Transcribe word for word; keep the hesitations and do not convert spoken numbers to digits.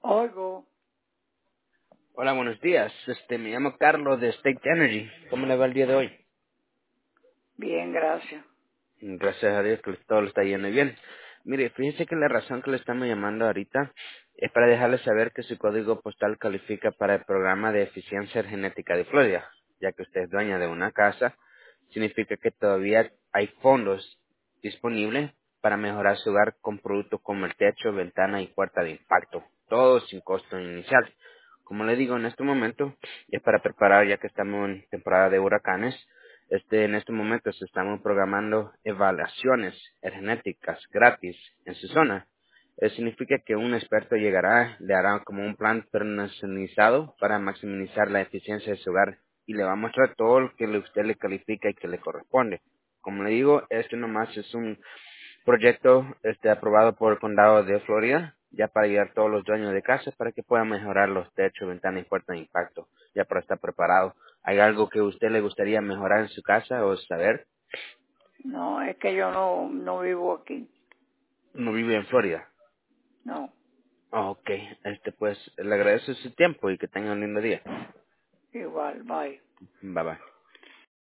Oigo, Hola, buenos días. Este, me llamo Carlos de State Energy. ¿Cómo le va el día de hoy? bien, gracias. Gracias a Dios que todo lo está yendo bien. Mire, fíjese que la razón que le estamos llamando ahorita es para dejarle saber que su código postal califica para el programa de eficiencia genética de Florida, ya que usted es dueña de una casa. Significa que todavía hay fondos disponibles para mejorar su hogar con productos como el techo, ventana y puerta de impacto, todo sin costo inicial. Como le digo, en este momento es para preparar, ya que estamos en temporada de huracanes. Este, en este momento se estamos programando evaluaciones genéticas gratis en su zona. Eso significa que un experto llegará, le hará como un plan personalizado para maximizar la eficiencia de su hogar y le va a mostrar todo lo que le- usted le califica y que le corresponde. Como le digo, este nomás es un proyecto este, aprobado por el condado de Florida, ya para ayudar a todos los dueños de casa para que puedan mejorar los techos, ventanas y puertas de impacto, ya para estar preparado. ¿Hay algo que a usted le gustaría mejorar en su casa o saber? No, es que yo no, no vivo aquí. No vive en Florida. No, Oh, ok, este pues le agradezco su tiempo y que tenga un lindo día. igual, bye. Bye bye.